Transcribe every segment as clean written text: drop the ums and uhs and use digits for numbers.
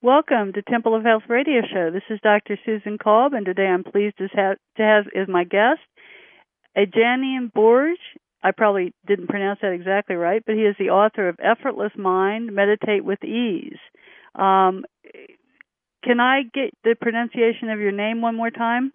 Welcome to Temple of Health Radio Show. This is Dr. Susan Kolb, and today I'm pleased to have as my guest Ejanian Borge. I probably didn't pronounce that exactly right, but he is the author of Effortless Mind, Meditate with Ease. Can I get the pronunciation of your name one more time?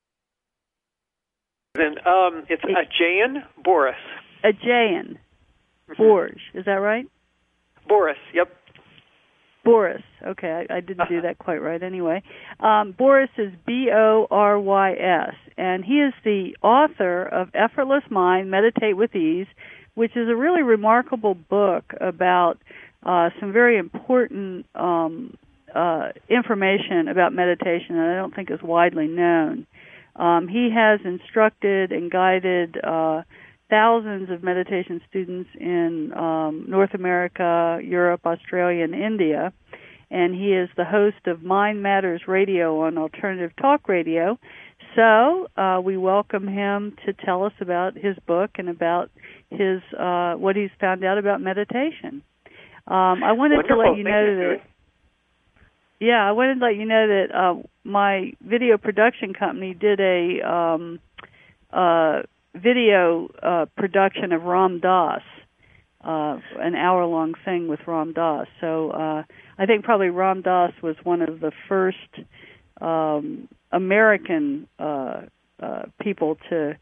It's Ejanian Borge. Ejanian Borge, is that right? Borge, yep. Boris. Okay, I didn't do that quite right anyway. Boris is Borys, and he is the author of Effortless Mind, Meditate with Ease, which is a really remarkable book about some very important information about meditation that I don't think is widely known. He has instructed and guided thousands of meditation students in North America, Europe, Australia, and India. And he is the host of Mind Matters Radio on Alternative Talk Radio. So we welcome him to tell us about his book and about his what he's found out about meditation. I wanted to let you know that. I wanted to let you know that my video production company did a video production of Ram Dass, an hour-long thing with Ram Dass. So I think probably Ram Dass was one of the first American people to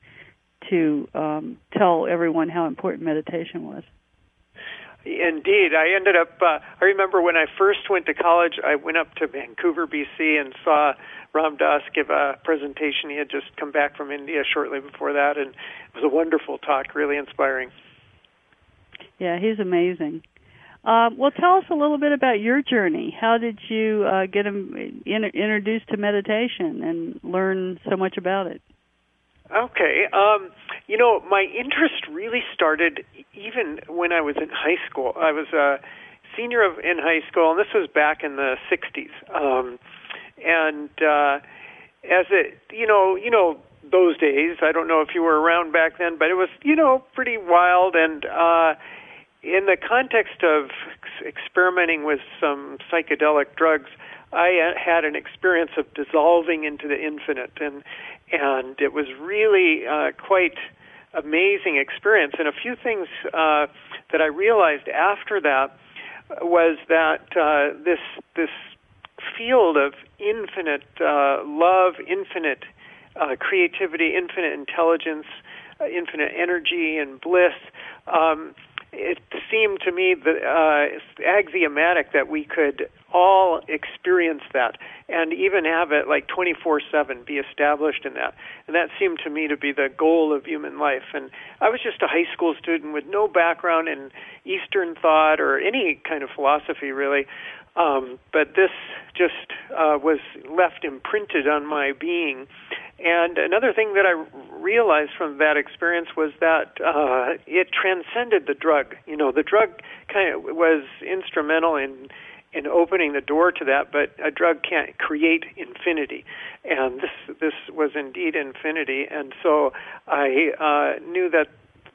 tell everyone how important meditation was. Indeed. I ended up, I remember when I first went to college, I went up to Vancouver, BC, and saw Ram Dass give a presentation. He had just come back from India shortly before that, and it was a wonderful talk, really inspiring. Yeah, he's amazing. Well, tell us a little bit about your journey. How did you get introduced to meditation and learn so much about it? Okay. My interest really started even when I was in high school. I was a senior in high school, and this was back in the 60s. As it, those days, I don't know if you were around back then, but it was, pretty wild. And in the context of experimenting with some psychedelic drugs, I had an experience of dissolving into the infinite, and it was really quite amazing experience. And a few things that I realized after that was that this field of infinite love, infinite creativity, infinite intelligence, infinite energy and bliss, it seemed to me that axiomatic that we could all experience that and even have it like 24/7 be established in that. And that seemed to me to be the goal of human life. And I was just a high school student with no background in Eastern thought or any kind of philosophy, really. But this just was left imprinted on my being. And another thing that I realized from that experience was that it transcended the drug. The drug kind of was instrumental in opening the door to that, but a drug can't create infinity. And this was indeed infinity. And so I knew that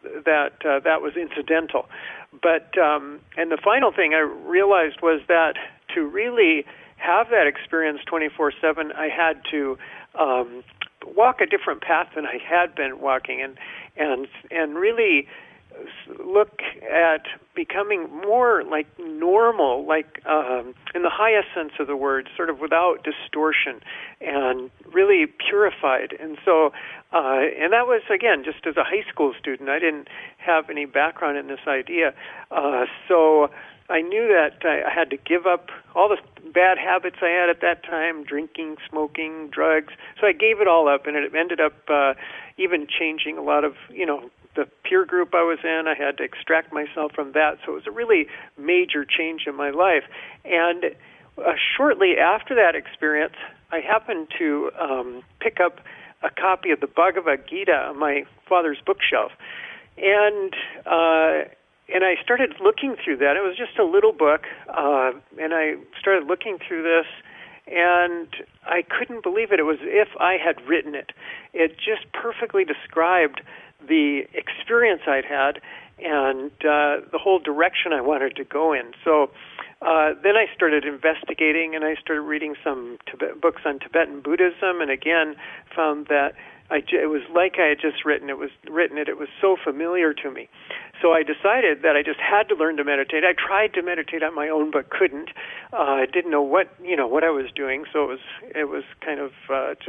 was incidental. But and the final thing I realized was that to really have that experience 24/7, I had to walk a different path than I had been walking, and really look at becoming more like normal, like in the highest sense of the word, sort of without distortion, and really purified. And so, and that was, again, just as a high school student. I didn't have any background in this idea. So I knew that I had to give up all the bad habits I had at that time, drinking, smoking, drugs. So I gave it all up, and it ended up even changing a lot of, the peer group I was in. I had to extract myself from that. So it was a really major change in my life. And shortly after that experience, I happened to pick up a copy of the Bhagavad Gita on my father's bookshelf. And I started looking through that. It was just a little book, and I started looking through this, and I couldn't believe it. It was as if I had written it. It just perfectly described the experience I'd had and the whole direction I wanted to go in. So then I started investigating, and I started reading some books on Tibetan Buddhism, and again found that it was like I had just written it. It was so familiar to me. So I decided that I just had to learn to meditate. I tried to meditate on my own, but couldn't. I didn't know what I was doing. So it was kind of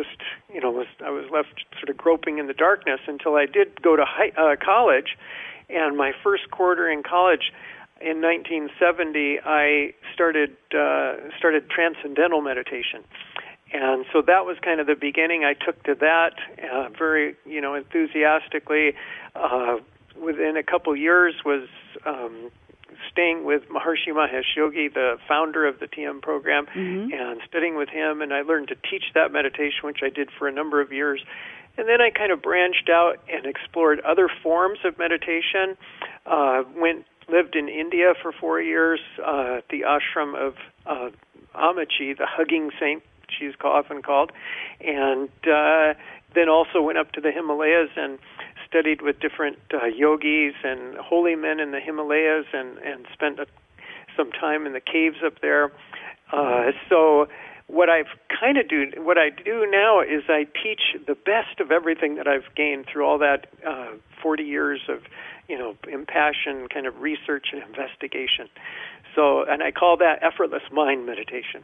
I was left sort of groping in the darkness until I did go to college. And my first quarter in college, in 1970, I started transcendental meditation. And so that was kind of the beginning. I took to that very, enthusiastically. Within a couple years, was staying with Maharishi Mahesh Yogi, the founder of the TM program, and studying with him. And I learned to teach that meditation, which I did for a number of years. And then I kind of branched out and explored other forms of meditation. Lived in India for 4 years, at the ashram of Amachi, the hugging saint, she's often called, and then also went up to the Himalayas and studied with different yogis and holy men in the Himalayas, and spent some time in the caves up there. So what I do now is I teach the best of everything that I've gained through all that 40 years of impassioned kind of research and investigation. So, and I call that effortless mind meditation.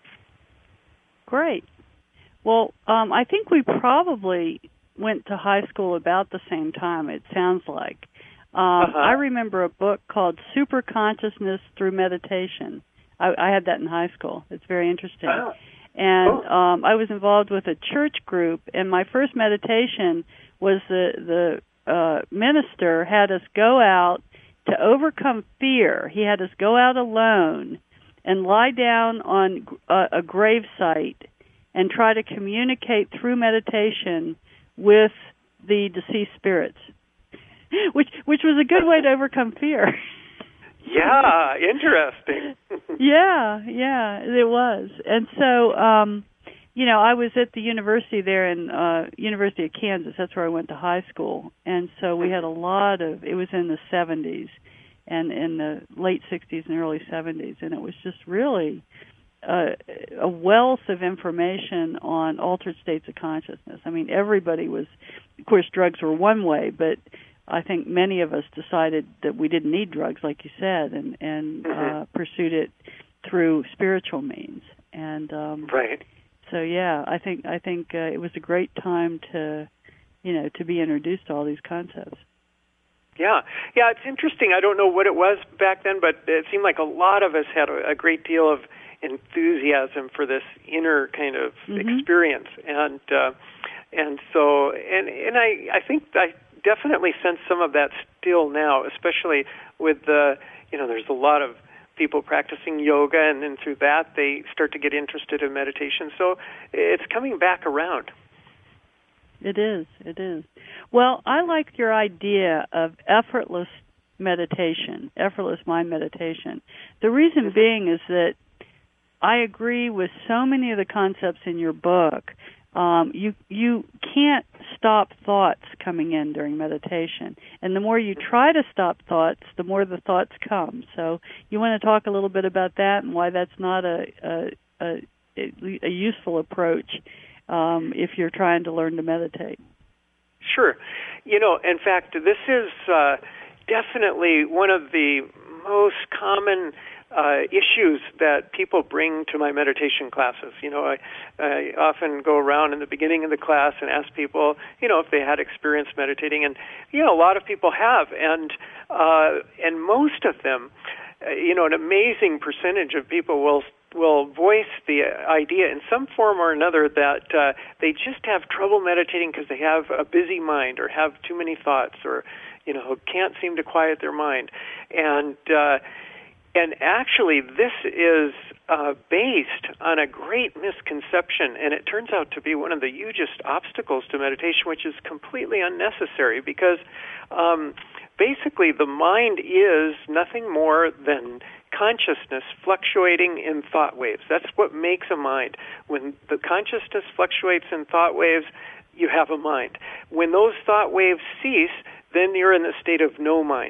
Great. Well, I think we probably went to high school about the same time, it sounds like. I remember a book called Super Consciousness Through Meditation. I had that in high school. It's very interesting. Oh. And I was involved with a church group, and my first meditation was the minister had us go out to overcome fear. He had us go out alone and lie down on a grave site and try to communicate through meditation with the deceased spirits, which was a good way to overcome fear. Yeah, interesting. yeah, it was. And so, I was at the university there in University of Kansas. That's where I went to high school. And so we had it was in the 70s and in the late 60s and early 70s. And it was just really a wealth of information on altered states of consciousness. I mean, everybody was, of course, drugs were one way, but I think many of us decided that we didn't need drugs, like you said, and pursued it through spiritual means. And right. So yeah, I think it was a great time to be introduced to all these concepts. Yeah, it's interesting. I don't know what it was back then, but it seemed like a lot of us had a great deal of enthusiasm for this inner kind of experience, and so I think I definitely sense some of that still now, especially with there's a lot of people practicing yoga, and then through that they start to get interested in meditation. So it's coming back around. It is. Well, I like your idea of effortless meditation, effortless mind meditation. The reason being is that I agree with so many of the concepts in your book. You can't stop thoughts coming in during meditation. And the more you try to stop thoughts, the more the thoughts come. So you want to talk a little bit about that and why that's not a useful approach if you're trying to learn to meditate. Sure. In fact, this is definitely one of the most common issues that people bring to my meditation classes. I often go around in the beginning of the class and ask people, if they had experience meditating, and a lot of people have, and most of them, an amazing percentage of people will voice the idea in some form or another that they just have trouble meditating because they have a busy mind or have too many thoughts or can't seem to quiet their mind, and actually, this is based on a great misconception, and it turns out to be one of the hugest obstacles to meditation, which is completely unnecessary because basically the mind is nothing more than consciousness fluctuating in thought waves. That's what makes a mind. When the consciousness fluctuates in thought waves, you have a mind. When those thought waves cease, then you're in the state of no mind.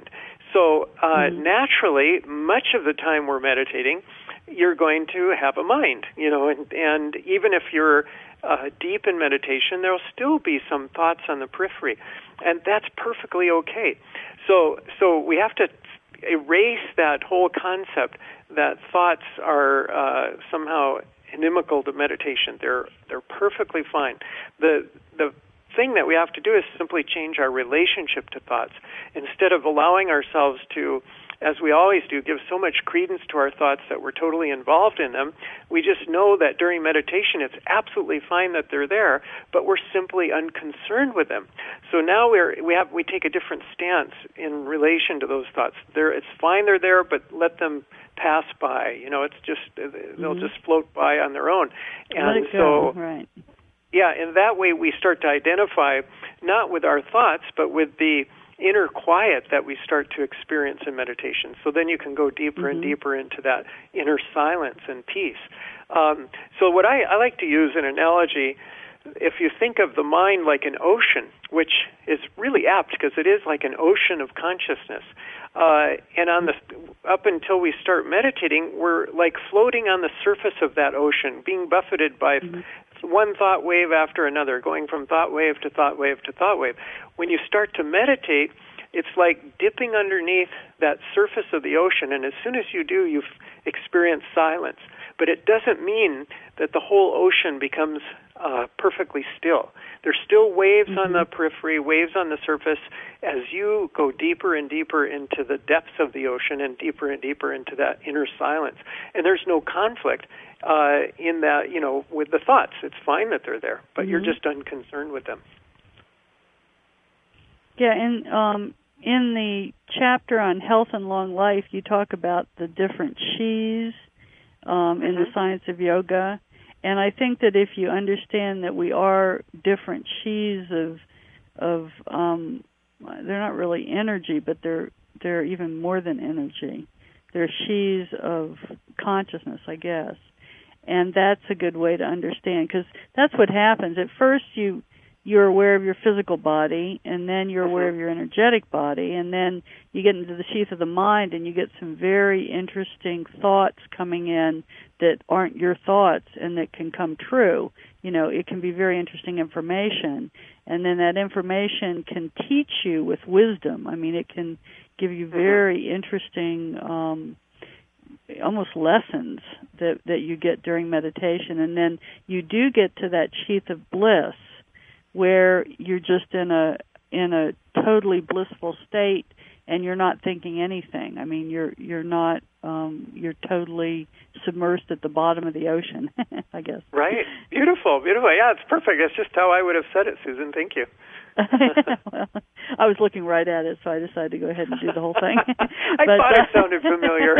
So naturally, much of the time we're meditating, you're going to have a mind, and even if you're deep in meditation, there'll still be some thoughts on the periphery, and that's perfectly okay. So we have to erase that whole concept that thoughts are somehow inimical to meditation. They're perfectly fine. The thing that we have to do is simply change our relationship to thoughts. Instead of allowing ourselves to, as we always do, give so much credence to our thoughts that we're totally involved in them, we just know that during meditation it's absolutely fine that they're there, but we're simply unconcerned with them. So now we take a different stance in relation to those thoughts. It's fine they're there, but let them pass by. It's just they'll just float by on their own. And let it go. Right. Yeah, in that way we start to identify not with our thoughts, but with the inner quiet that we start to experience in meditation. So then you can go deeper and deeper into that inner silence and peace. So what I like to use an analogy, if you think of the mind like an ocean, which is really apt because it is like an ocean of consciousness, and up until we start meditating, we're like floating on the surface of that ocean, being buffeted by one thought wave after another, going from thought wave to thought wave to thought wave. When you start to meditate, it's like dipping underneath that surface of the ocean, and as soon as you do, you experience silence. But it doesn't mean that the whole ocean becomes perfectly still. There's still waves on the periphery, waves on the surface, as you go deeper and deeper into the depths of the ocean and deeper into that inner silence. And there's no conflict in that, with the thoughts. It's fine that they're there, but you're just unconcerned with them. Yeah, and in the chapter on health and long life, you talk about the different Shis in the science of yoga. And I think that if you understand that we are different Shis of they're not really energy, but they're even more than energy. They're Shis of consciousness, I guess. And that's a good way to understand, because that's what happens. At first you're aware of your physical body, and then you're aware of your energetic body, and then you get into the sheath of the mind, and you get some very interesting thoughts coming in that aren't your thoughts and that can come true. It can be very interesting information, and then that information can teach you with wisdom. I mean, it can give you very interesting almost lessons that you get during meditation, and then you do get to that sheath of bliss where you're just in a totally blissful state and you're not thinking anything. I mean, you're not you're totally submersed at the bottom of the ocean, I guess. Right. Beautiful. Yeah, it's perfect. That's just how I would have said it, Susan. Thank you. Well, I was looking right at it, so I decided to go ahead and do the whole thing. I thought it sounded familiar.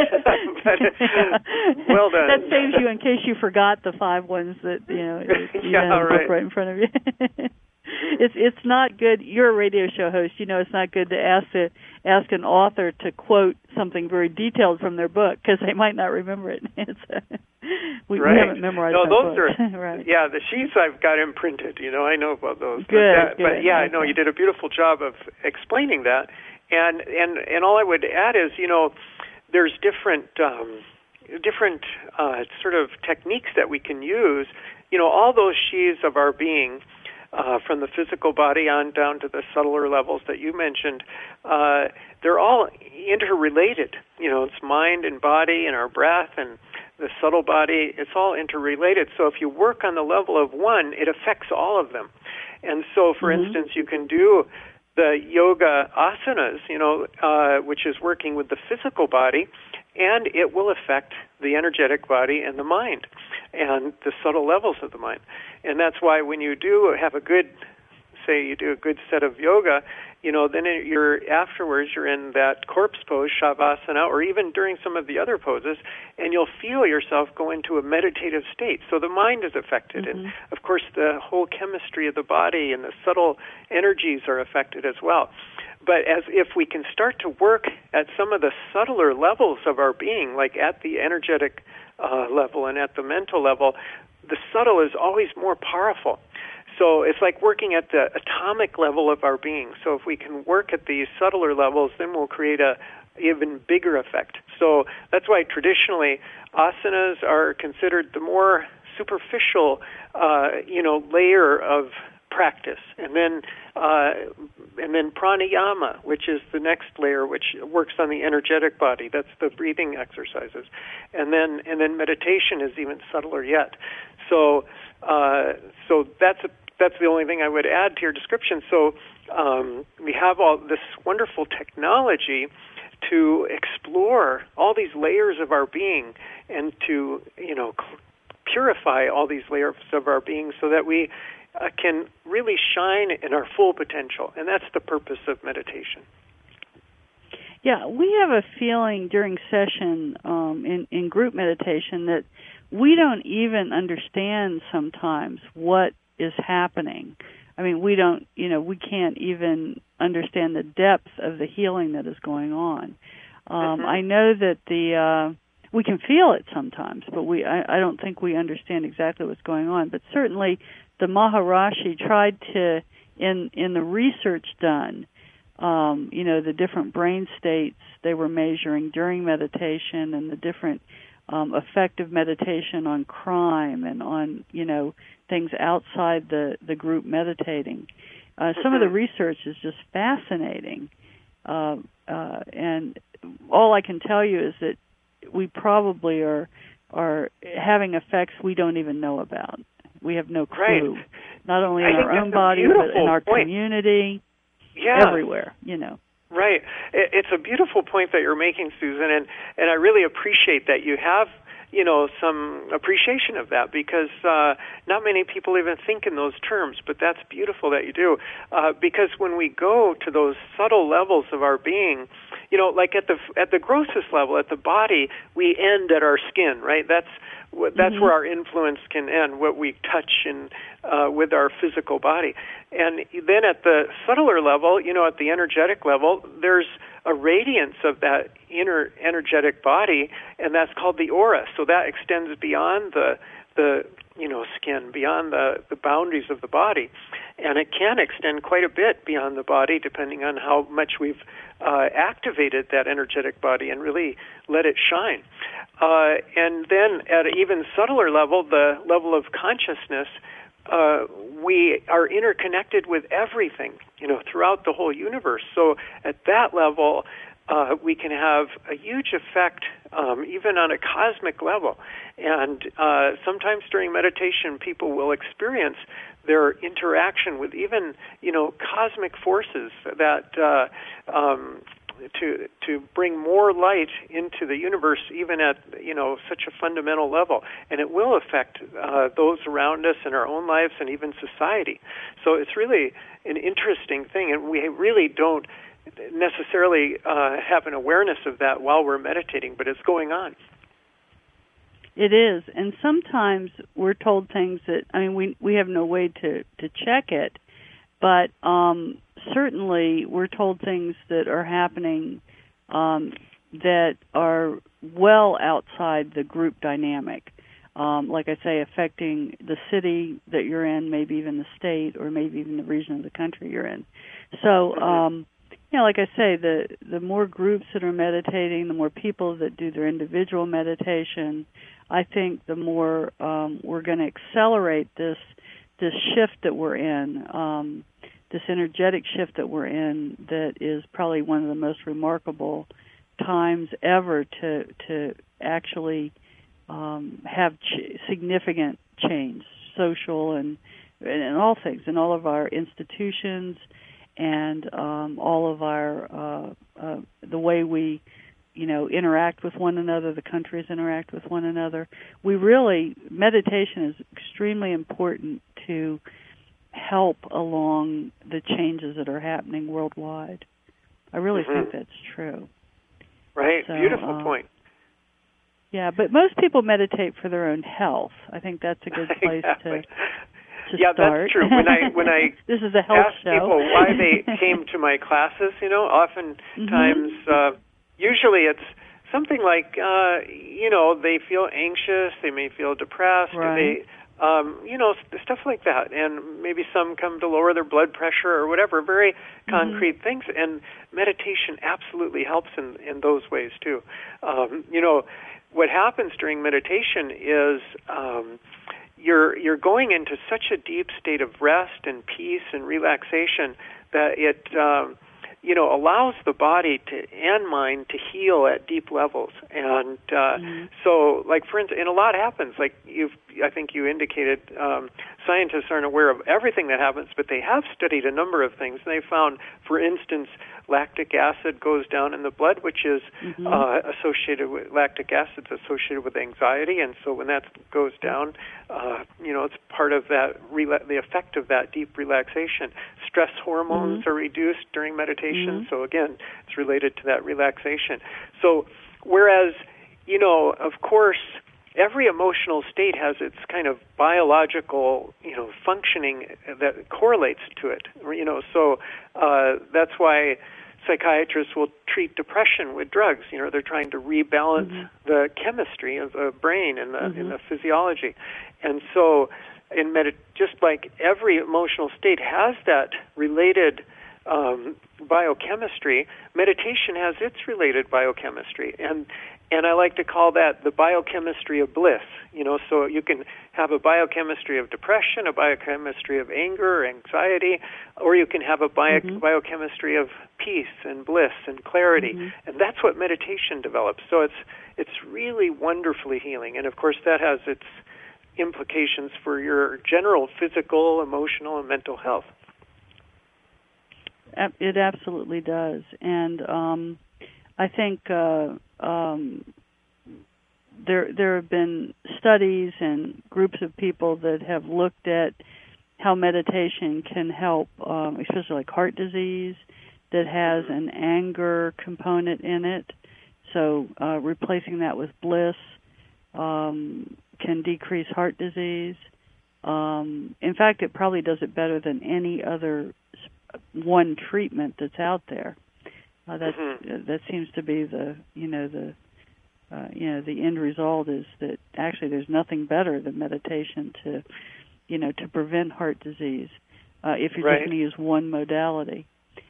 Well done. That saves you in case you forgot the 5 ones that you have right in front of you. It's not good. You're a radio show host. It's not good to ask an author to quote something very detailed from their book because they might not remember it. We haven't memorized. No, those book. are right. Yeah. The sheets I've got imprinted. I know about those. Good. But yeah, no, you did a beautiful job of explaining that. And all I would add is, there's different sort of techniques that we can use. All those sheaths of our being. From the physical body on down to the subtler levels that you mentioned, they're all interrelated. It's mind and body and our breath and the subtle body. It's all interrelated. So if you work on the level of one, it affects all of them. And so, for instance, you can do the yoga asanas, which is working with the physical body, and it will affect the energetic body and the mind and the subtle levels of the mind. And that's why when you do have a good set of yoga, then afterwards you're in that corpse pose, shavasana, or even during some of the other poses, and you'll feel yourself go into a meditative state. So the mind is affected, and of course the whole chemistry of the body and the subtle energies are affected as well. But if we can start to work at some of the subtler levels of our being, like at the energetic level and at the mental level, the subtle is always more powerful. So it's like working at the atomic level of our being. So if we can work at these subtler levels, then we'll create a even bigger effect. So that's why traditionally asanas are considered the more superficial, layer of practice, and then pranayama, which is the next layer, which works on the energetic body. That's the breathing exercises, and then meditation is even subtler yet. So that's the only thing I would add to your description. So we have all this wonderful technology to explore all these layers of our being and to purify all these layers of our being so that we can really shine in our full potential, and that's the purpose of meditation. Yeah, we have a feeling during session in group meditation that we don't even understand sometimes what is happening. I mean, we can't even understand the depth of the healing that is going on. I know that we can feel it sometimes, but I don't think we understand exactly what's going on. But certainly the Maharishi tried to, in the research done, the different brain states they were measuring during meditation and the different effect of meditation on crime and on, things outside the group meditating. Some of the research is just fascinating. And all I can tell you is that we probably are having effects we don't even know about. We have no clue. Right. Not only in our own body, but in our community, everywhere, Right. It's a beautiful point that you're making, Susan, and I really appreciate that you have, some appreciation of that, because not many people even think in those terms, but that's beautiful that you do. Because when we go to those subtle levels of our being, like at the grossest level, at the body, we end at our skin, right? That's where our influence can end, what we touch with our physical body. And then at the subtler level, at the energetic level, there's a radiance of that inner energetic body, and that's called the aura. So that extends beyond the skin, beyond the boundaries of the body. And it can extend quite a bit beyond the body, depending on how much we've activated that energetic body and really let it shine. And then at an even subtler level, the level of consciousness, we are interconnected with everything, throughout the whole universe. So at that level, we can have a huge effect, even on a cosmic level. And sometimes during meditation, people will experience their interaction with even, cosmic forces that to bring more light into the universe, even at such a fundamental level, and it will affect those around us in our own lives and even society. So it's really an interesting thing, and we really don't necessarily have an awareness of that while we're meditating, but it's going on. It is, and sometimes we're told things that we have no way to check it, but certainly we're told things that are happening that are well outside the group dynamic. Like I say, affecting the city that you're in, maybe even the state, or maybe even the region of the country you're in. So, like I say, the more groups that are meditating, the more people that do their individual meditation, I think the more we're going to accelerate this shift that we're in. This energetic shift that we're in, that is probably one of the most remarkable times ever to actually have significant change, social and all things, in all of our institutions and all of our the way we interact with one another, the countries interact with one another. Meditation is extremely important to help along the changes that are happening worldwide. I really think that's true. Right, so, beautiful point. Yeah, but most people meditate for their own health. I think that's a good place to start. That's true. When I this is a health ask show. people why they came to my classes, oftentimes, usually it's something like, they feel anxious, they may feel depressed, right. stuff like that. And maybe some come to lower their blood pressure or whatever, very concrete things. And meditation absolutely helps in those ways too. What happens during meditation is you're going into such a deep state of rest and peace and relaxation that it allows the body and mind to heal at deep levels. And so, like, for instance, and a lot happens. Like I think you indicated, scientists aren't aware of everything that happens, but they have studied a number of things. They found, for instance, lactic acid goes down in the blood, which is associated with lactic acid associated with anxiety, and so when that goes down, it's part of that the effect of that deep relaxation. Stress hormones are reduced during meditation, so again, it's related to that relaxation. So, whereas, of course, every emotional state has its kind of biological, functioning that correlates to it. So that's why psychiatrists will treat depression with drugs. They're trying to rebalance the chemistry of the brain and the physiology. And so, just like every emotional state has that related biochemistry, meditation has its related biochemistry. And I like to call that the biochemistry of bliss. So you can have a biochemistry of depression, a biochemistry of anger, anxiety, or you can have a biochemistry of peace and bliss and clarity. And that's what meditation develops. So it's really wonderfully healing. And of course that has its implications for your general physical, emotional, and mental health. It absolutely does. And I think there have been studies and groups of people that have looked at how meditation can help, especially like heart disease that has an anger component in it. So replacing that with bliss can decrease heart disease. In fact, it probably does it better than any other one treatment that's out there. That seems to be the end result is that actually there's nothing better than meditation to prevent heart disease if you're just going to use one modality.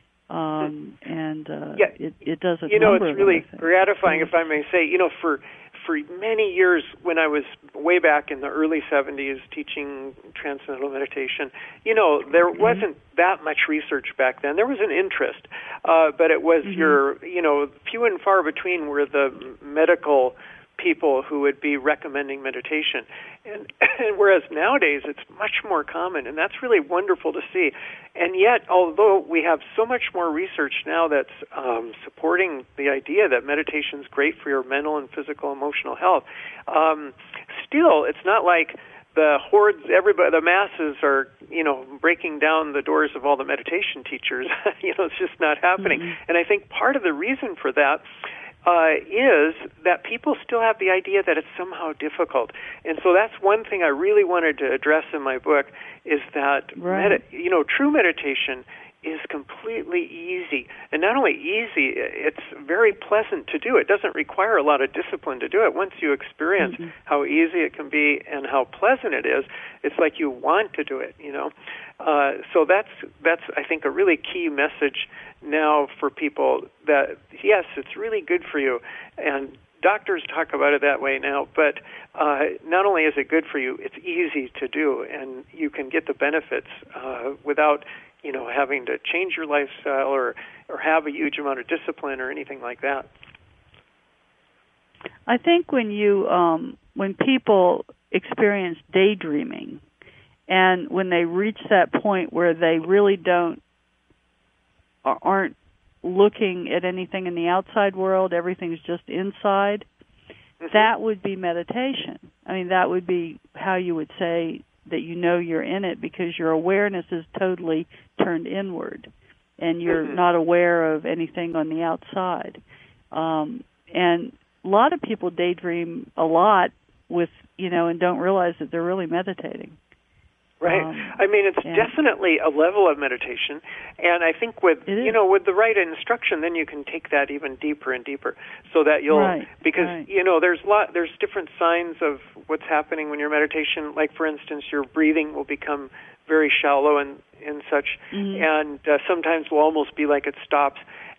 It does a number it's really of gratifying, if I may say. For many years, when I was way back in the early 70s teaching transcendental meditation, there wasn't that much research back then. There was an interest, but it was few and far between were the medical people who would be recommending meditation. And whereas nowadays it's much more common, and that's really wonderful to see. And yet, although we have so much more research now that's supporting the idea that meditation is great for your mental and physical, emotional health, still it's not like the hordes, the masses are, breaking down the doors of all the meditation teachers. It's just not happening. And I think part of the reason for that is that people still have the idea that it's somehow difficult. And so that's one thing I really wanted to address in my book, is that true meditation is completely easy. And not only easy, it's very pleasant to do. It doesn't require a lot of discipline to do it. Once you experience how easy it can be and how pleasant it is, it's like you want to do it, So that's I think a really key message now for people, that yes, it's really good for you. And doctors talk about it that way now, but not only is it good for you, it's easy to do, and you can get the benefits without having to change your lifestyle or have a huge amount of discipline or anything like that. I think when people experience daydreaming, and when they reach that point where they really aren't looking at anything in the outside world, everything's just inside, that would be meditation. I mean, that would be how you would say that you're in it, because your awareness is totally turned inward, and you're not aware of anything on the outside. And a lot of people daydream a lot and don't realize that they're really meditating. Right. I mean, it's definitely a level of meditation, and I think with with the right instruction, then you can take that even deeper and deeper, so that you'll because there's different signs of what's happening when you're meditation. Like for instance, your breathing will become very shallow and such, and sometimes will almost be like it stops.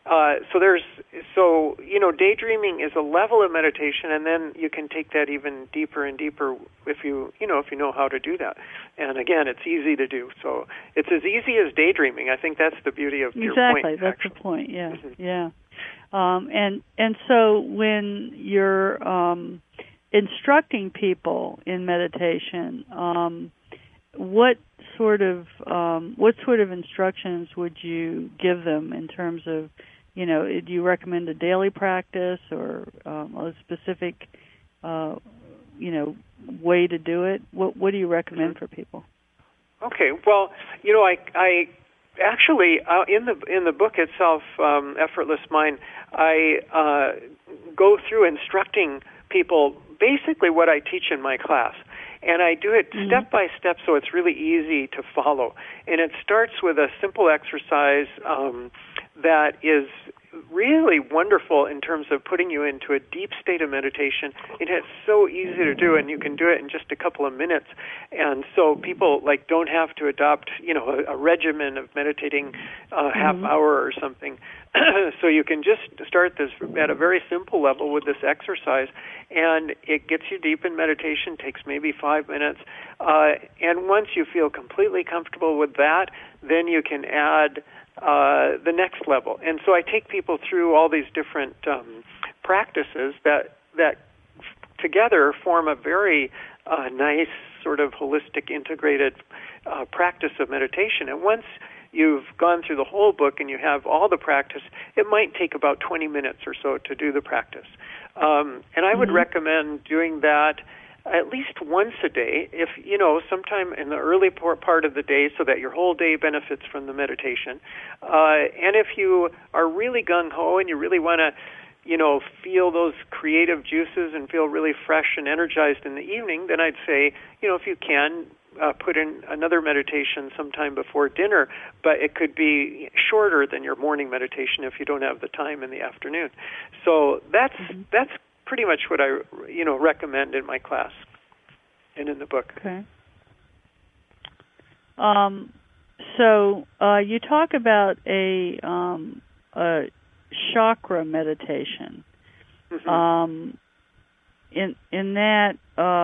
Daydreaming is a level of meditation, and then you can take that even deeper and deeper if you know how to do that. And again, it's easy to do. So it's as easy as daydreaming. I think that's the beauty of your point. Exactly, that's the point. Yeah, yeah. And so when you're instructing people in meditation, what sort of instructions would you give them in terms of, do you recommend a daily practice or a specific, way to do it? What do you recommend for people? Okay, well, I actually in the book itself, Effortless Mind, I go through instructing people basically what I teach in my class. And I do it step by step, so it's really easy to follow. And it starts with a simple exercise that is really wonderful in terms of putting you into a deep state of meditation. It's so easy to do, and you can do it in just a couple of minutes. And so people don't have to adopt a regimen of meditating half hour or something. So you can just start this at a very simple level with this exercise, and it gets you deep in meditation, takes maybe 5 minutes. And once you feel completely comfortable with that, then you can add the next level. And so I take people through all these different practices that together form a very nice sort of holistic, integrated practice of meditation. And once you've gone through the whole book and you have all the practice, it might take about 20 minutes or so to do the practice. And I would recommend doing that at least once a day, if sometime in the early part of the day, so that your whole day benefits from the meditation. And if you are really gung-ho and you really want to feel those creative juices and feel really fresh and energized in the evening, then I'd say, if you can, put in another meditation sometime before dinner, but it could be shorter than your morning meditation if you don't have the time in the afternoon. So that's pretty much what I recommend in my class and in the book. Okay. So you talk about a chakra meditation. In that,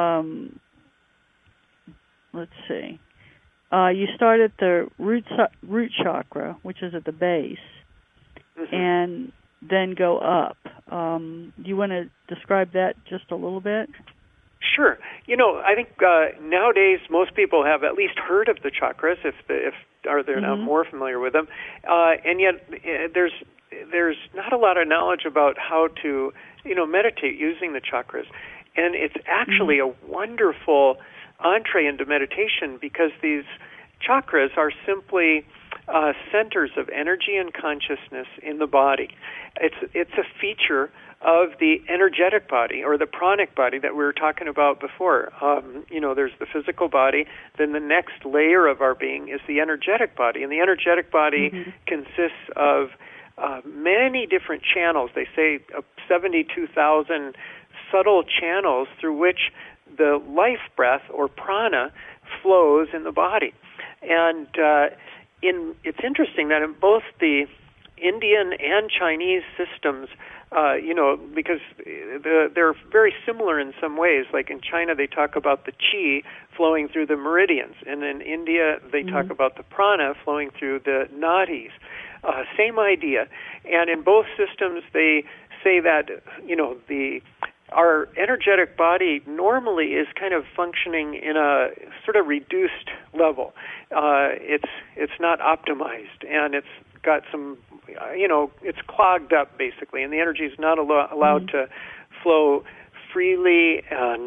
let's see. You start at the root chakra, which is at the base, and then go up. Do you want to describe that just a little bit? Sure. I think nowadays most people have at least heard of the chakras, if they're not more familiar with them, and yet there's not a lot of knowledge about how to meditate using the chakras, and it's actually a wonderful entree into meditation because these chakras are simply centers of energy and consciousness in the body. It's a feature of the energetic body or the pranic body that we were talking about before. There's the physical body, then the next layer of our being is the energetic body, and the energetic body consists of many different channels. They say 72,000 subtle channels through which the life breath or prana flows in the body. And it's interesting that in both the Indian and Chinese systems, because they're very similar in some ways. Like in China, they talk about the qi flowing through the meridians, and in India, they talk about the prana flowing through the nadis. Same idea. And in both systems, they say that our energetic body normally is kind of functioning in a sort of reduced level. It's not optimized, and it's got some, it's clogged up basically, and the energy is not allowed to flow freely and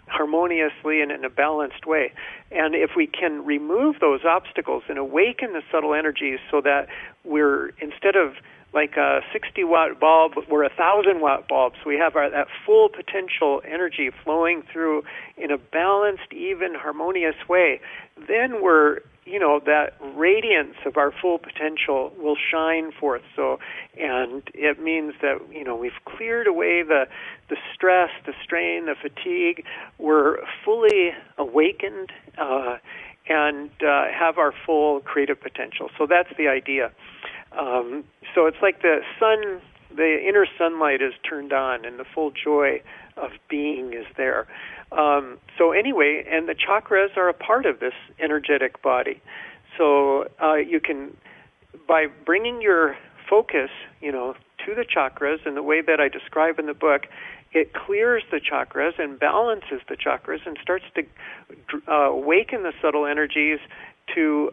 harmoniously and in a balanced way. And if we can remove those obstacles and awaken the subtle energies so that we're, instead of like a 60-watt bulb, we're a 1,000-watt bulb. So we have that full potential energy flowing through in a balanced, even, harmonious way. Then we're, that radiance of our full potential will shine forth. So, and it means that, we've cleared away the stress, the strain, the fatigue. We're fully awakened and have our full creative potential. So that's the idea. So it's like the sun, the inner sunlight is turned on and the full joy of being is there. So anyway, and the chakras are a part of this energetic body. So you can, by bringing your focus, to the chakras in the way that I describe in the book, it clears the chakras and balances the chakras and starts to awaken the subtle energies to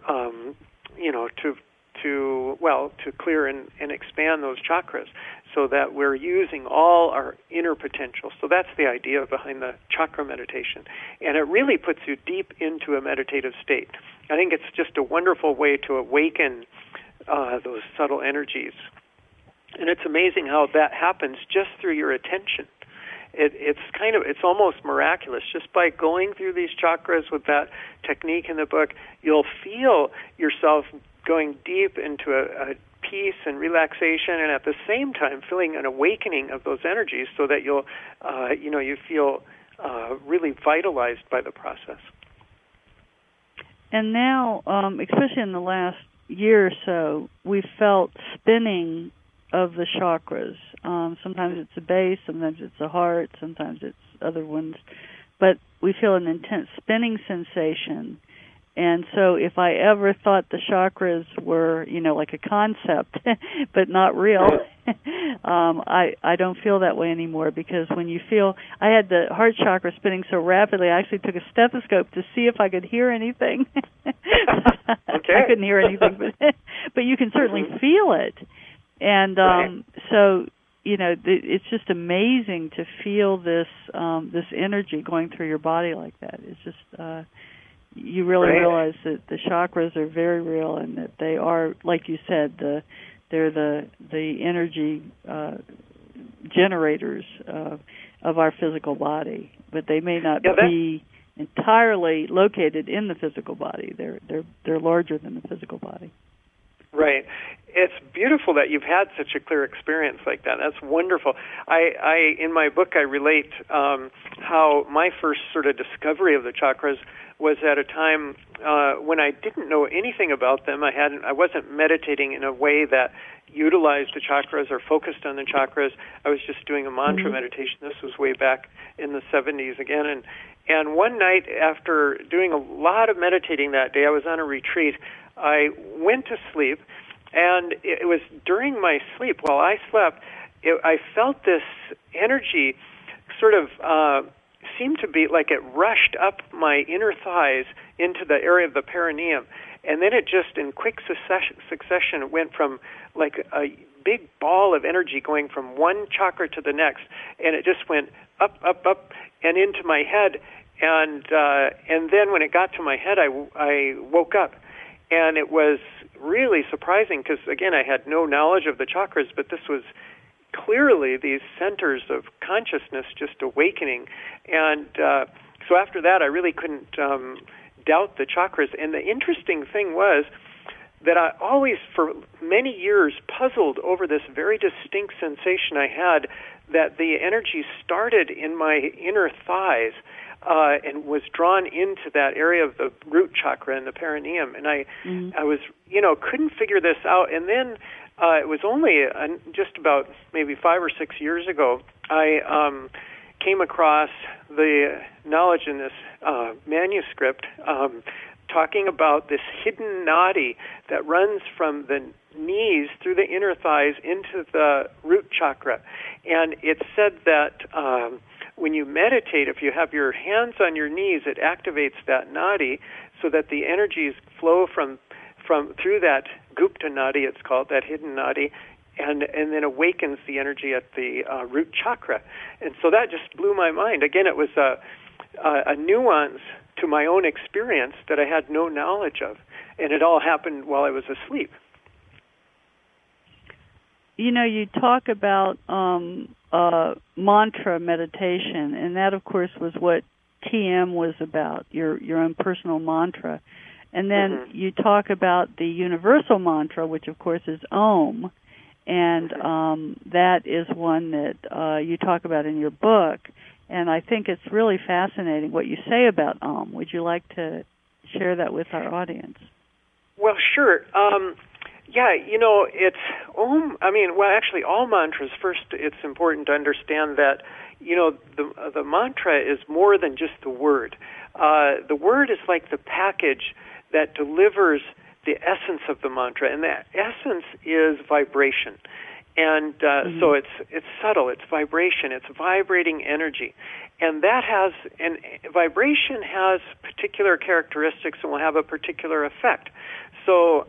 clear and expand those chakras so that we're using all our inner potential. So that's the idea behind the chakra meditation. And it really puts you deep into a meditative state. I think it's just a wonderful way to awaken those subtle energies. And it's amazing how that happens just through your attention. It's almost miraculous. Just by going through these chakras with that technique in the book, you'll feel yourself going deep into a peace and relaxation, and at the same time feeling an awakening of those energies, so that you feel really vitalized by the process. And now, especially in the last year or so, we've felt spinning of the chakras. Sometimes it's the base, sometimes it's the heart, sometimes it's other ones, but we feel an intense spinning sensation. And so if I ever thought the chakras were, like a concept, but not real, I don't feel that way anymore, because when you feel, I had the heart chakra spinning so rapidly, I actually took a stethoscope to see if I could hear anything. Okay. I couldn't hear anything, but you can certainly feel it. And so, it's just amazing to feel this energy going through your body like that. It's just... you really realize that the chakras are very real, and that they are, like you said, they're the energy generators of our physical body, but they may not be entirely located in the physical body. They're larger than the physical body. Right. It's beautiful that you've had such a clear experience like that. That's wonderful. I in my book, I relate how my first sort of discovery of the chakras was at a time when I didn't know anything about them. I wasn't meditating in a way that utilized the chakras or focused on the chakras. I was just doing a mantra meditation. This was way back in the 70s again. And one night, after doing a lot of meditating that day, I was on a retreat. I went to sleep, and it was during my sleep, while I slept, I felt this energy sort of seemed to be like it rushed up my inner thighs into the area of the perineum. And then it just, in quick succession, it went from like a big ball of energy going from one chakra to the next, and it just went up, up, up, and into my head. And then when it got to my head, I woke up. And it was really surprising because, again, I had no knowledge of the chakras, but this was clearly these centers of consciousness just awakening. And so after that, I really couldn't doubt the chakras. And the interesting thing was that I always, for many years, puzzled over this very distinct sensation I had that the energy started in my inner thighs and was drawn into that area of the root chakra and the perineum. And I was, couldn't figure this out. And then it was only just about maybe 5 or 6 years ago, I came across the knowledge in this manuscript talking about this hidden nadi that runs from the knees through the inner thighs into the root chakra. And it said that when you meditate, if you have your hands on your knees, it activates that nadi so that the energies flow from through that gupta nadi, it's called, that hidden nadi, and then awakens the energy at the root chakra. And so that just blew my mind. Again, it was a nuance to my own experience that I had no knowledge of, and it all happened while I was asleep. You know, you talk about mantra meditation, and that, of course, was what TM was about, your own personal mantra. And then you talk about the universal mantra, which, of course, is Om, and that is one that you talk about in your book. And I think it's really fascinating what you say about Om. Would you like to share that with our audience? Well, sure. Yeah, you know, it's Om. I mean, well, actually, all mantras. First, it's important to understand that, you know, the mantra is more than just the word. The word is like the package that delivers the essence of the mantra, and that essence is vibration. And so it's subtle, it's vibration, it's vibrating energy. And that vibration has particular characteristics and will have a particular effect. So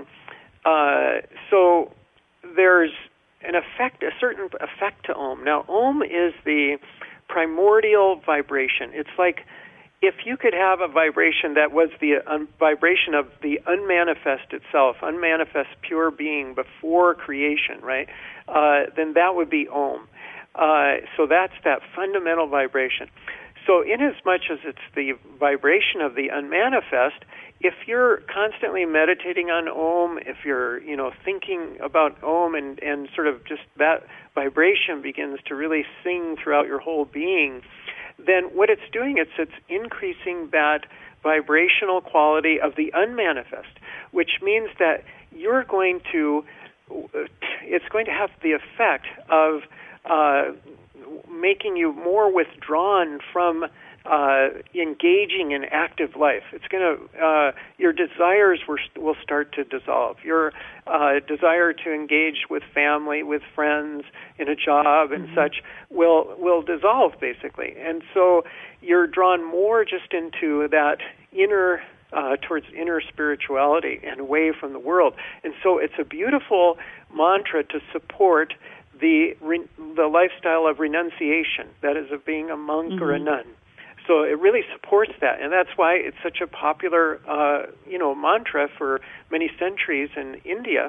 so there's an effect, a certain effect to Om. Now, Om is the primordial vibration. It's like if you could have a vibration that was the vibration of the unmanifest itself, unmanifest pure being before creation, right? Then that would be Om. So that's that fundamental vibration. So inasmuch as it's the vibration of the unmanifest, if you're constantly meditating on Om, if you're, you know, thinking about Om and sort of just that vibration begins to really sing throughout your whole being, then what it's doing is it's increasing that vibrational quality of the unmanifest, which means that it's going to have the effect of making you more withdrawn from engaging in active life. It's going to your desires will start to dissolve. Your desire to engage with family, with friends, in a job and such will dissolve basically. And so you're drawn more just into that inner towards inner spirituality and away from the world. And so it's a beautiful mantra to support the lifestyle of renunciation, that is, of being a monk or a nun. So it really supports that, and that's why it's such a popular, mantra for many centuries in India,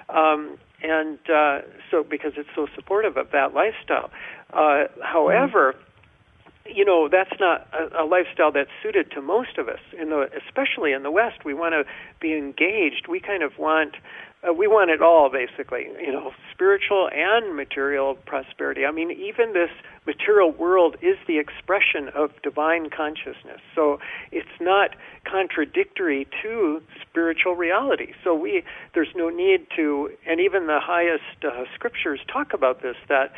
so because it's so supportive of that lifestyle. However, you know, that's not a lifestyle that's suited to most of us. Especially in the West, we want to be engaged. We kind of want it all, basically, you know, spiritual and material prosperity. I mean, even this material world is the expression of divine consciousness. So it's not contradictory to spiritual reality. So there's no need to, and even the highest scriptures talk about this, that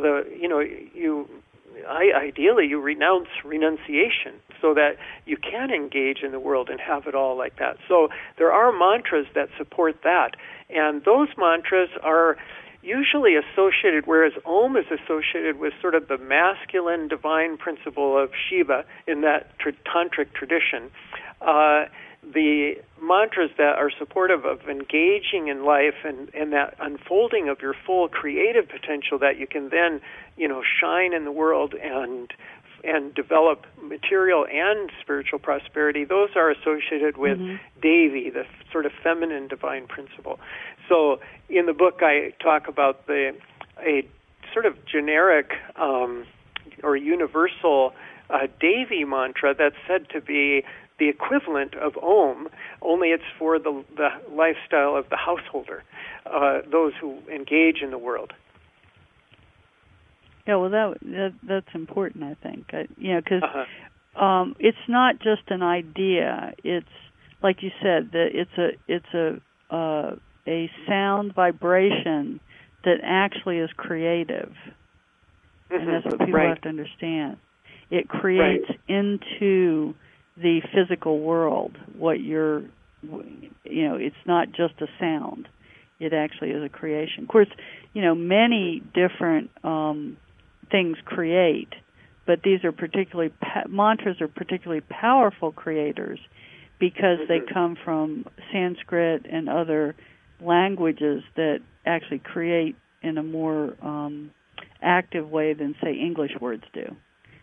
ideally you renounce renunciation so that you can engage in the world and have it all like that. So there are mantras that support that, and those mantras are usually associated, whereas Om is associated with sort of the masculine divine principle of Shiva in that tantric tradition. The mantras that are supportive of engaging in life and that unfolding of your full creative potential that you can then, you know, shine in the world and develop material and spiritual prosperity, those are associated with Devi, the sort of feminine divine principle. So in the book I talk about a sort of generic or universal Devi mantra that's said to be the equivalent of Om, only it's for the lifestyle of the householder, those who engage in the world. Yeah, well, that's important, I think. Because it's not just an idea. It's like you said, that it's a sound vibration that actually is creative, and that's what people have to understand. It creates into the physical world what it's not just a sound. It actually is a creation. Of course, you know, many different things create, but these are mantras are particularly powerful creators because they come from Sanskrit and other languages that actually create in a more active way than, say, English words do.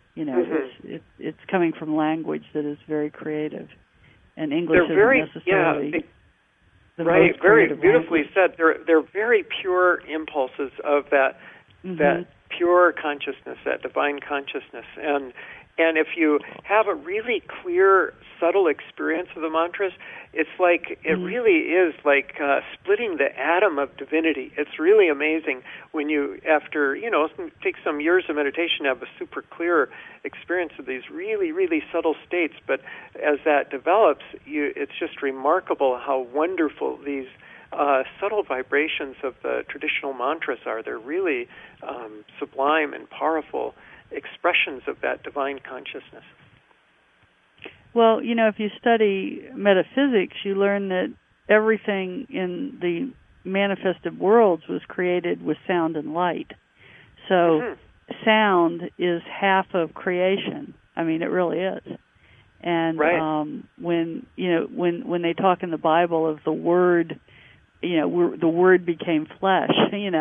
You know, it's coming from language that is very creative, and English They're isn't very, necessarily the right, most very creative beautifully language. said. They're very pure impulses of that pure consciousness, that divine consciousness, and if you have a really clear, subtle experience of the mantras, it's like it really is like splitting the atom of divinity. It's really amazing when you, after take some years of meditation, have a super clear experience of these really, really subtle states. But as that develops, it's just remarkable how wonderful these subtle vibrations of the traditional mantras are. They're really sublime and powerful expressions of that divine consciousness. Well, if you study metaphysics, you learn that everything in the manifested worlds was created with sound and light. So sound is half of creation. I mean, it really is. And when they talk in the Bible of the Word, the Word became flesh,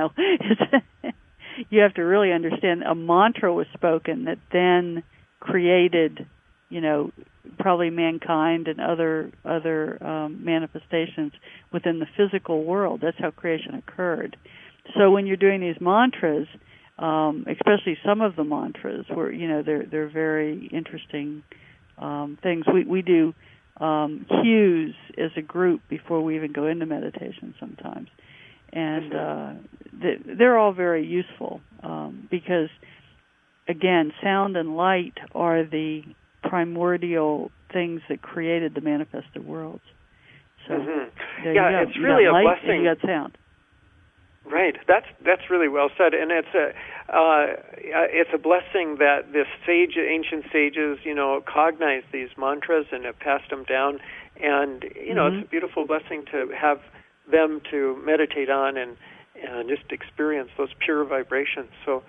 you have to really understand a mantra was spoken that then created, probably mankind and other manifestations within the physical world. That's how creation occurred. So when you're doing these mantras, especially some of the mantras, where they're very interesting things. We do cues as a group before we even go into meditation sometimes. And they're all very useful because, again, sound and light are the primordial things that created the manifested worlds. So it's really a blessing. And you got sound. Right. That's really well said, and it's a blessing that the ancient sages, cognized these mantras and have passed them down, and it's a beautiful blessing to have them to meditate on and just experience those pure vibrations. So,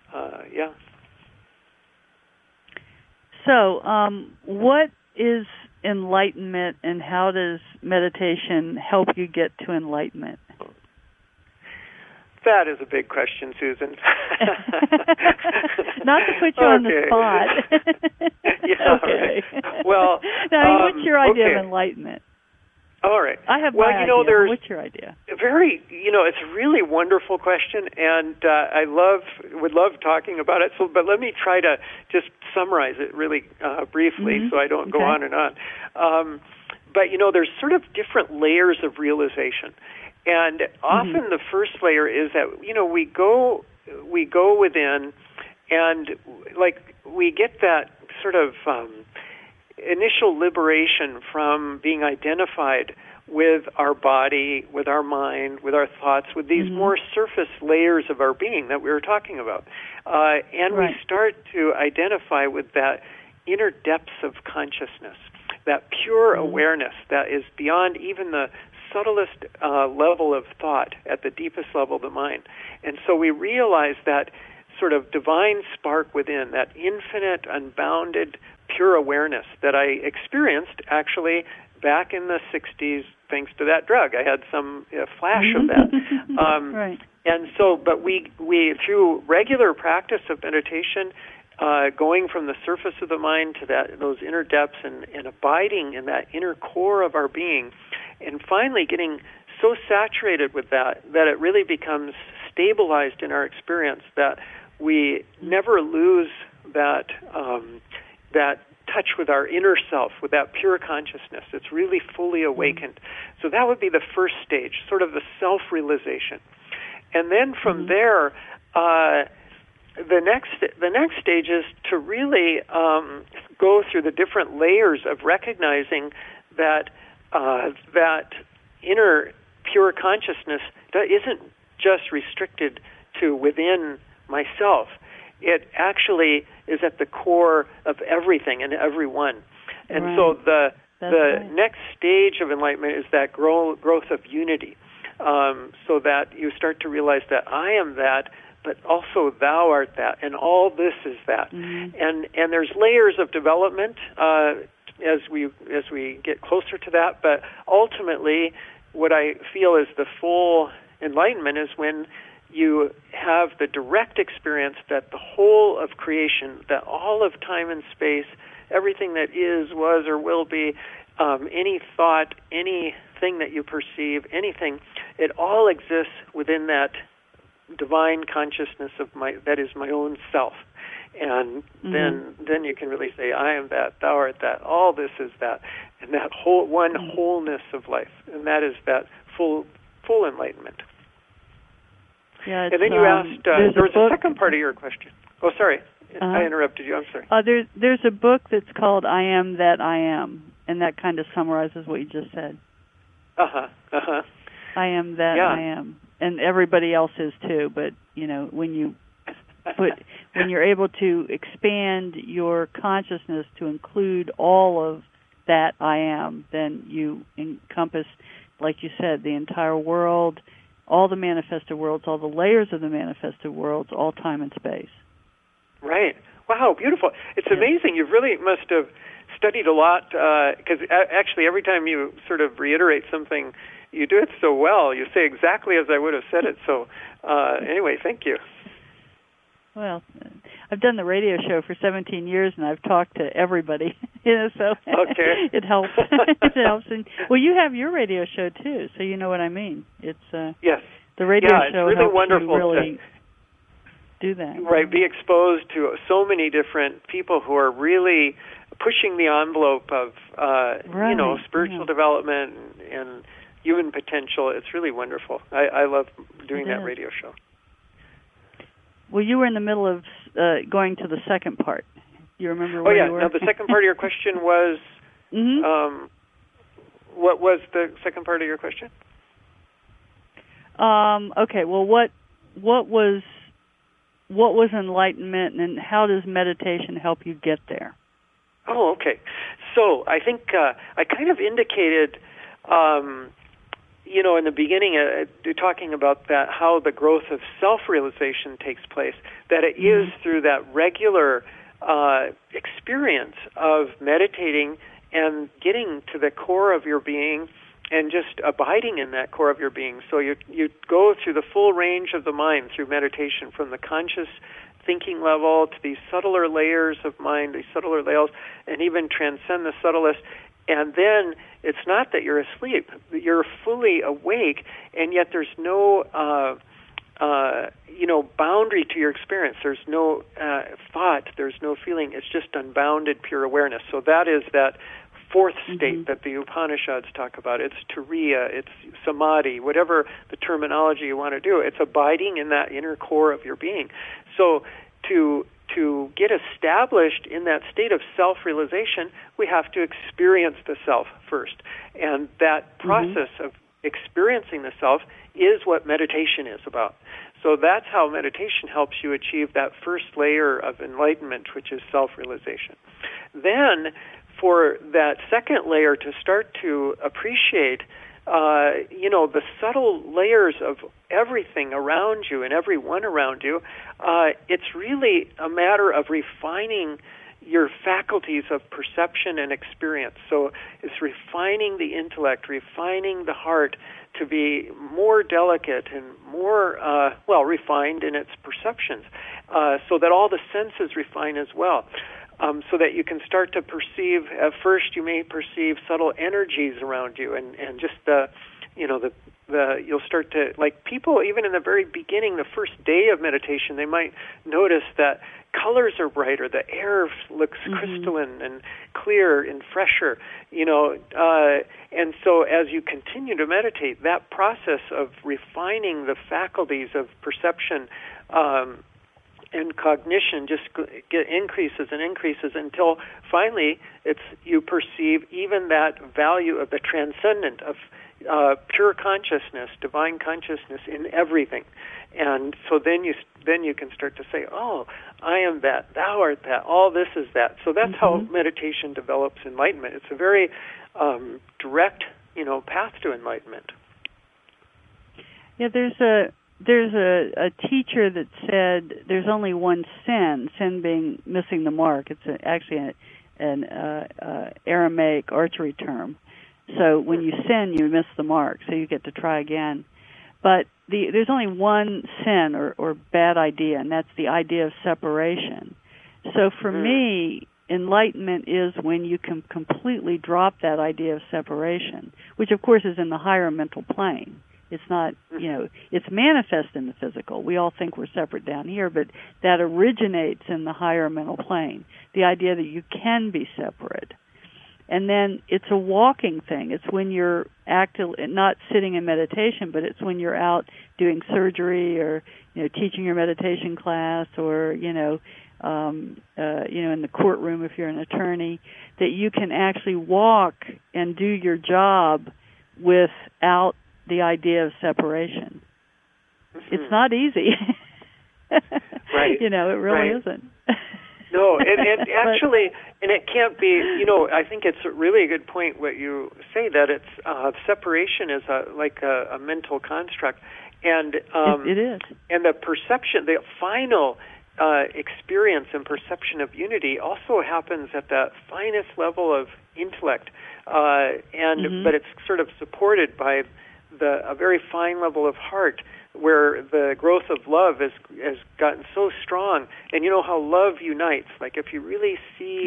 So, what is enlightenment, and how does meditation help you get to enlightenment? That is a big question, Susan. Not to put you on the spot. Okay. Well, now, what's your idea of enlightenment? All right. I have my idea. What's your idea? It's a really wonderful question, and I would love talking about it. So, but let me try to just summarize it really briefly, so I don't go on and on. But there's sort of different layers of realization, and often the first layer is that we go within, and like we get that sort of initial liberation from being identified with our body, with our mind, with our thoughts, with these more surface layers of our being that we were talking about. And we start to identify with that inner depths of consciousness, that pure awareness that is beyond even the subtlest level of thought, at the deepest level of the mind. And so we realize that sort of divine spark within, that infinite, unbounded, pure awareness that I experienced actually back in the 60s thanks to that drug. I had some flash of that. And so, but we through regular practice of meditation, going from the surface of the mind to those inner depths and abiding in that inner core of our being, and finally getting so saturated with that it really becomes stabilized in our experience, that we never lose that touch with our inner self, with that pure consciousness. It's really fully awakened. So that would be the first stage, sort of the self-realization. And then from there, the next stage is to really go through the different layers of recognizing that that inner pure consciousness isn't just restricted to within myself. It actually is at the core of everything and everyone. And so the next stage of enlightenment is that growth of unity, so that you start to realize that I am that, but also thou art that, and all this is that. And there's layers of development as we get closer to that, but ultimately what I feel is the full enlightenment is when you have the direct experience that the whole of creation, that all of time and space, everything that is, was, or will be, any thought, anything that you perceive, anything, it all exists within that divine consciousness that is my own self. And then you can really say, I am that, thou art that, all this is that, and that whole one wholeness of life, and that is that full enlightenment. Yeah, and then you asked, there was a second part of your question. Oh, sorry, I interrupted you. I'm sorry. There's a book that's called I Am That I Am, and that kind of summarizes what you just said. I am that I am, and everybody else is too. But when you're able to expand your consciousness to include all of that I am, then you encompass, like you said, the entire world, all the manifested worlds, all the layers of the manifested worlds, all time and space. Right. Wow, beautiful. It's amazing. You really must have studied a lot, because actually every time you sort of reiterate something, you do it so well. You say exactly as I would have said it. So anyway, thank you. Well, I've done the radio show for 17 years, and I've talked to everybody, so okay. It helps. It helps. And, well, you have your radio show, too, so you know what I mean. It's yes. The radio show really helps wonderful you really do that. Right, be exposed to so many different people who are really pushing the envelope of, spiritual development and human potential. It's really wonderful. I love doing that radio show. Well, you were in the middle of going to the second part. You remember where you were? Now, the second part of your question was, what was the second part of your question? Okay, well, what was enlightenment, and how does meditation help you get there? Oh, okay. So I think I kind of indicated, in the beginning, talking about that, how the growth of self-realization takes place, that it is through that regular experience of meditating and getting to the core of your being and just abiding in that core of your being. So you go through the full range of the mind through meditation, from the conscious thinking level to these subtler layers of mind, these subtler layers, and even transcend the subtlest. And then it's not that you're asleep; you're fully awake, and yet there's no, boundary to your experience. There's no thought. There's no feeling. It's just unbounded, pure awareness. So that is that fourth state that the Upanishads talk about. It's Turiya, it's Samadhi, whatever the terminology you want to do. It's abiding in that inner core of your being. So to get established in that state of self-realization, we have to experience the self first. And that process of experiencing the self is what meditation is about. So that's how meditation helps you achieve that first layer of enlightenment, which is self-realization. Then, for that second layer to start to appreciate the subtle layers of everything around you and everyone around you, it's really a matter of refining your faculties of perception and experience. So it's refining the intellect, refining the heart to be more delicate and more, refined in its perceptions, so that all the senses refine as well. So that you can start to perceive, at first you may perceive subtle energies around you, and just you'll start to, like people, even in the very beginning, the first day of meditation, they might notice that colors are brighter, the air looks crystalline and clear and fresher, and so as you continue to meditate, that process of refining the faculties of perception, and cognition just increases and increases until finally you perceive even that value of the transcendent, of pure consciousness, divine consciousness in everything. And so then you can start to say, oh, I am that, thou art that, all this is that. So that's how meditation develops enlightenment. It's a very direct, path to enlightenment. Yeah, there's a teacher that said there's only one sin being missing the mark. It's actually an Aramaic archery term. So when you sin, you miss the mark, so you get to try again. But there's only one sin or bad idea, and that's the idea of separation. So for me, enlightenment is when you can completely drop that idea of separation, which of course is in the higher mental plane. It's not, it's manifest in the physical. We all think we're separate down here, but that originates in the higher mental plane, the idea that you can be separate. And then it's a walking thing. It's when you're not sitting in meditation, but it's when you're out doing surgery or, teaching your meditation class or, in the courtroom if you're an attorney, that you can actually walk and do your job without the idea of separation. It's not easy. Right. It really isn't. No, and actually, and it can't be, I think it's a really good point what you say, that it's separation is like a mental construct. And it is. And the perception, the final experience and perception of unity also happens at the finest level of intellect, but it's sort of supported by a very fine level of heart, where the growth of love has gotten so strong. And you know how love unites. Like if you really see,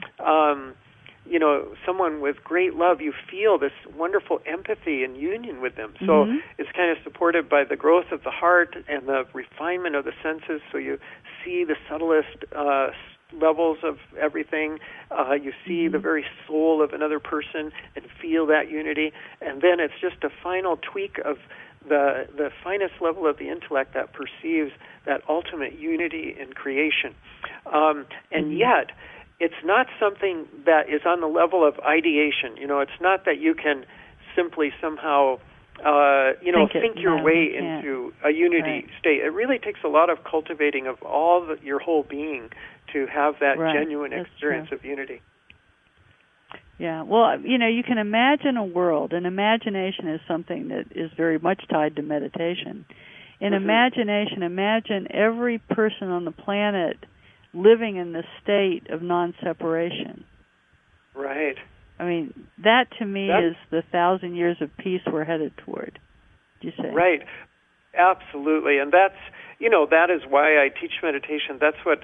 someone with great love, you feel this wonderful empathy and union with them. So it's kind of supported by the growth of the heart and the refinement of the senses. So you see the subtlest levels of everything. You see the very soul of another person and feel that unity. And then it's just a final tweak of the finest level of the intellect that perceives that ultimate unity in creation. And yet, it's not something that is on the level of ideation. It's not that you can simply somehow, think your way into a unity state. It really takes a lot of cultivating of your whole being to have that genuine experience of unity. Yeah, well, you can imagine a world, and imagination is something that is very much tied to meditation. In imagination, imagine every person on the planet living in the state of non-separation. Right. I mean, that to me is the 1,000 years of peace we're headed toward. Do you say? Right. Absolutely. And that's, that is why I teach meditation. That's what,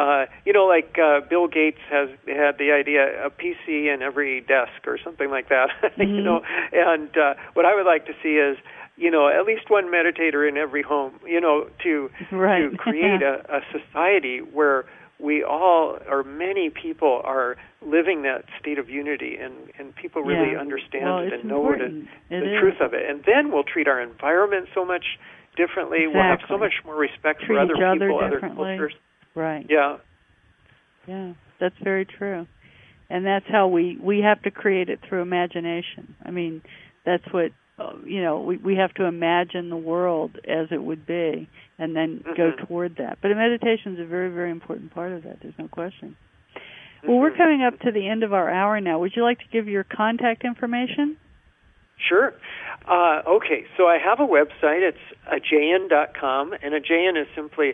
Bill Gates has had the idea, a PC in every desk or something like that, and what I would like to see is, at least one meditator in every home, to create a society where we all, or many people, are living that state of unity, and people really understand it and know the truth of it. And then we'll treat our environment so much differently. We'll have so much more respect for other people, other cultures. Right. Yeah. Yeah, that's very true. And that's how we have to create it through imagination. I mean, that's what, we have to imagine the world as it would be and then go toward that. But meditation is a very, very important part of that. There's no question. Well, we're coming up to the end of our hour now. Would you like to give your contact information? Sure. Okay, so I have a website. It's ajayan.com, and Ajayan is simply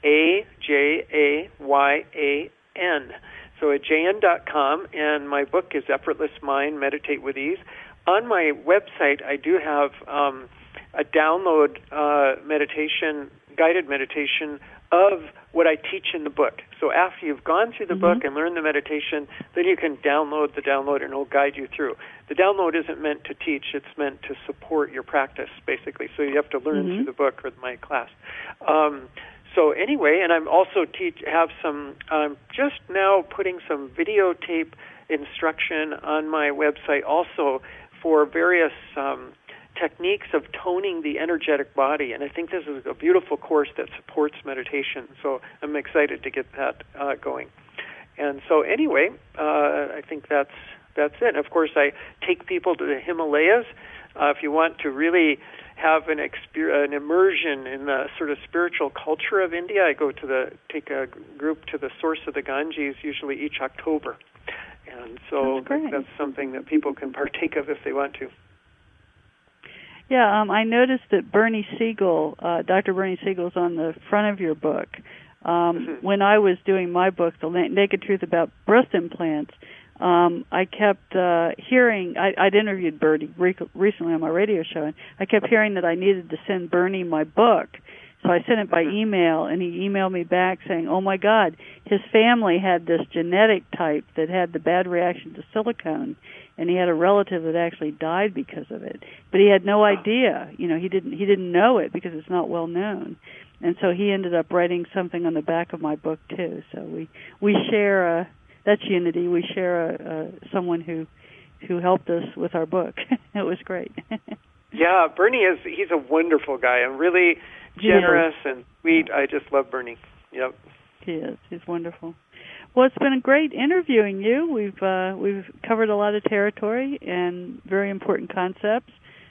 AJAYAN. So ajayan.com, and my book is Effortless Mind, Meditate with Ease. On my website, I do have a download guided meditation of what I teach in the book. So after you've gone through the book and learned the meditation, then you can download the download, and it'll guide you through. The download isn't meant to teach; it's meant to support your practice, basically. So you have to learn through the book or my class. So anyway, and I'm also just now putting some videotape instruction on my website also for various techniques of toning the energetic body, and I think this is a beautiful course that supports meditation, so I'm excited to get that going. And so anyway, I think that's it. Of course, I take people to the Himalayas. If you want to really have an immersion in the sort of spiritual culture of India, I take a group to the source of the Ganges, usually each October. And so that's something that people can partake of if they want to. Yeah, I noticed that Bernie Siegel, Dr. Bernie Siegel, is on the front of your book. When I was doing my book, The Naked Truth About Breast Implants, I kept hearing, I'd interviewed Bernie recently on my radio show, and I kept hearing that I needed to send Bernie my book. So I sent it by email, and he emailed me back saying, oh, my God, his family had this genetic type that had the bad reaction to silicone, and he had a relative that actually died because of it. But he had no idea. You know, he didn't know it because it's not well known. And so he ended up writing something on the back of my book, too. So we share, that's unity. We share someone who helped us with our book. It was great. Yeah, Bernie he's a wonderful guy and really generous and sweet. I just love Bernie. Yep. He is. He's wonderful. Well, it's been great interviewing you. We've covered a lot of territory and very important concepts.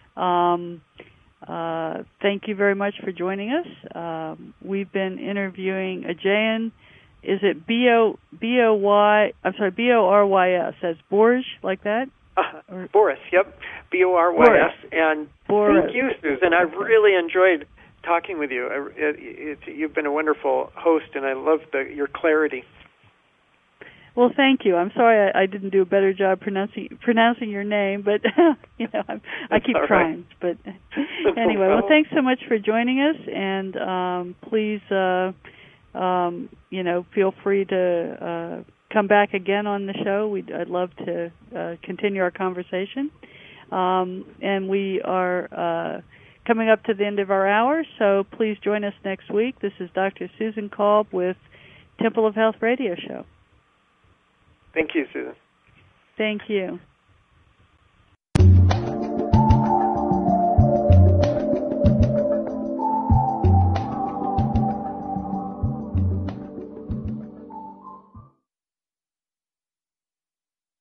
Thank you very much for joining us. We've been interviewing Ajayan. Is it B-O-R-Y-S? That's Borys, like that? Boris, yep. B-O-R-Y-S. And Boris. Thank you, Susan. I've really enjoyed talking with you. You've been a wonderful host, and I love your clarity. Well, thank you. I'm sorry I didn't do a better job pronouncing your name, but you know I keep trying. Right. But anyway, well, thanks so much for joining us, and please, feel free to come back again on the show. I'd love to continue our conversation. And we are coming up to the end of our hour, so please join us next week. This is Dr. Susan Kolb with Temple of Health Radio Show. Thank you, Susan. Thank you.